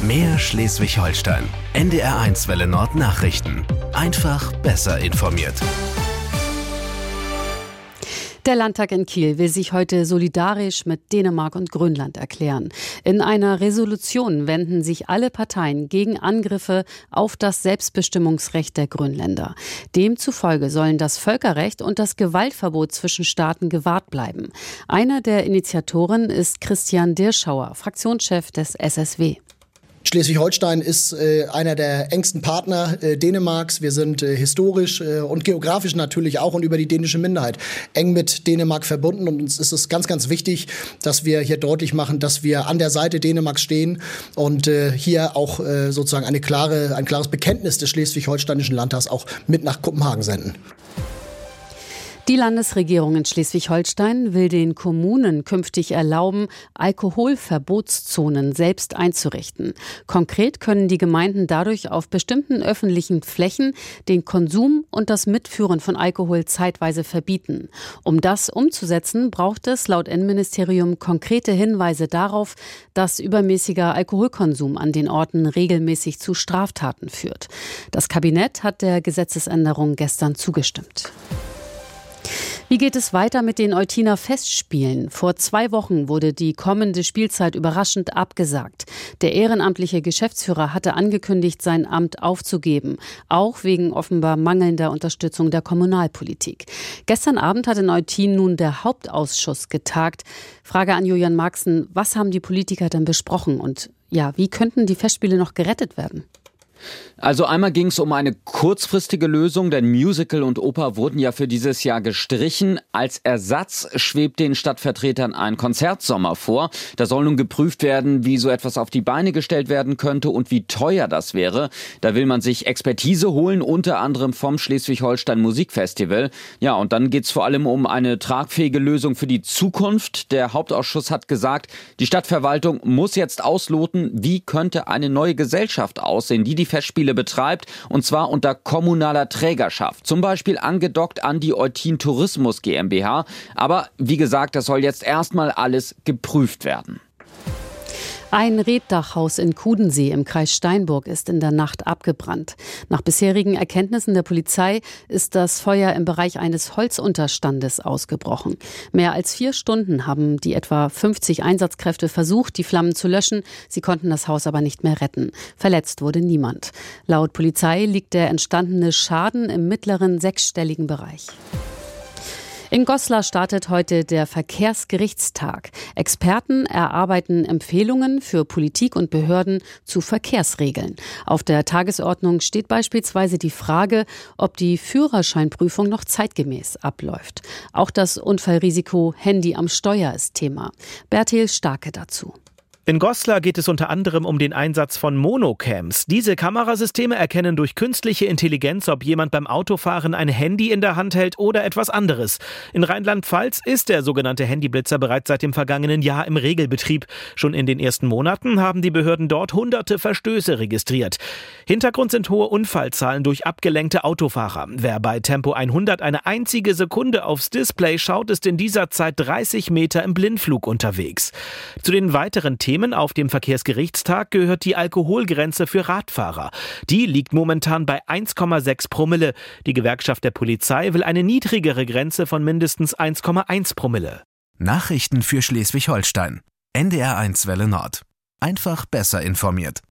Mehr Schleswig-Holstein. NDR1 Welle Nord Nachrichten. Einfach besser informiert. Der Landtag in Kiel will sich heute solidarisch mit Dänemark und Grönland erklären. In einer Resolution wenden sich alle Parteien gegen Angriffe auf das Selbstbestimmungsrecht der Grönländer. Demzufolge sollen das Völkerrecht und das Gewaltverbot zwischen Staaten gewahrt bleiben. Einer der Initiatoren ist Christian Dirschauer, Fraktionschef des SSW. Schleswig-Holstein ist einer der engsten Partner Dänemarks. Wir sind historisch und geografisch natürlich auch und über die dänische Minderheit eng mit Dänemark verbunden. Und uns ist es ganz, ganz wichtig, dass wir hier deutlich machen, dass wir an der Seite Dänemarks stehen und hier auch sozusagen ein klares Bekenntnis des schleswig-holsteinischen Landtags auch mit nach Kopenhagen senden. Die Landesregierung in Schleswig-Holstein will den Kommunen künftig erlauben, Alkoholverbotszonen selbst einzurichten. Konkret können die Gemeinden dadurch auf bestimmten öffentlichen Flächen den Konsum und das Mitführen von Alkohol zeitweise verbieten. Um das umzusetzen, braucht es laut Innenministerium konkrete Hinweise darauf, dass übermäßiger Alkoholkonsum an den Orten regelmäßig zu Straftaten führt. Das Kabinett hat der Gesetzesänderung gestern zugestimmt. Wie geht es weiter mit den Eutiner Festspielen? Vor 2 Wochen wurde die kommende Spielzeit überraschend abgesagt. Der ehrenamtliche Geschäftsführer hatte angekündigt, sein Amt aufzugeben, auch wegen offenbar mangelnder Unterstützung der Kommunalpolitik. Gestern Abend hat in Eutin nun der Hauptausschuss getagt. Frage an Julian Marxen, was haben die Politiker denn besprochen und wie könnten die Festspiele noch gerettet werden? Also einmal ging es um eine kurzfristige Lösung, denn Musical und Oper wurden ja für dieses Jahr gestrichen. Als Ersatz schwebt den Stadtvertretern ein Konzertsommer vor. Da soll nun geprüft werden, wie so etwas auf die Beine gestellt werden könnte und wie teuer das wäre. Da will man sich Expertise holen, unter anderem vom Schleswig-Holstein Musikfestival. Ja, und dann geht es vor allem um eine tragfähige Lösung für die Zukunft. Der Hauptausschuss hat gesagt, die Stadtverwaltung muss jetzt ausloten, wie könnte eine neue Gesellschaft aussehen, die Festspiele betreibt, und zwar unter kommunaler Trägerschaft. Zum Beispiel angedockt an die Eutin Tourismus GmbH. Aber wie gesagt, das soll jetzt erstmal alles geprüft werden. Ein Reetdachhaus in Kudensee im Kreis Steinburg ist in der Nacht abgebrannt. Nach bisherigen Erkenntnissen der Polizei ist das Feuer im Bereich eines Holzunterstandes ausgebrochen. Mehr als 4 Stunden haben die etwa 50 Einsatzkräfte versucht, die Flammen zu löschen. Sie konnten das Haus aber nicht mehr retten. Verletzt wurde niemand. Laut Polizei liegt der entstandene Schaden im mittleren 6-stelligen Bereich. In Goslar startet heute der Verkehrsgerichtstag. Experten erarbeiten Empfehlungen für Politik und Behörden zu Verkehrsregeln. Auf der Tagesordnung steht beispielsweise die Frage, ob die Führerscheinprüfung noch zeitgemäß abläuft. Auch das Unfallrisiko Handy am Steuer ist Thema. Bertil Starke dazu. In Goslar geht es unter anderem um den Einsatz von Monocams. Diese Kamerasysteme erkennen durch künstliche Intelligenz, ob jemand beim Autofahren ein Handy in der Hand hält oder etwas anderes. In Rheinland-Pfalz ist der sogenannte Handyblitzer bereits seit dem vergangenen Jahr im Regelbetrieb. Schon in den ersten Monaten haben die Behörden dort hunderte Verstöße registriert. Hintergrund sind hohe Unfallzahlen durch abgelenkte Autofahrer. Wer bei Tempo 100 eine einzige Sekunde aufs Display schaut, ist in dieser Zeit 30 Meter im Blindflug unterwegs. Zu den weiteren Themen auf dem Verkehrsgerichtstag gehört die Alkoholgrenze für Radfahrer. Die liegt momentan bei 1,6 Promille. Die Gewerkschaft der Polizei will eine niedrigere Grenze von mindestens 1,1 Promille. Nachrichten für Schleswig-Holstein. NDR1 Welle Nord. Einfach besser informiert.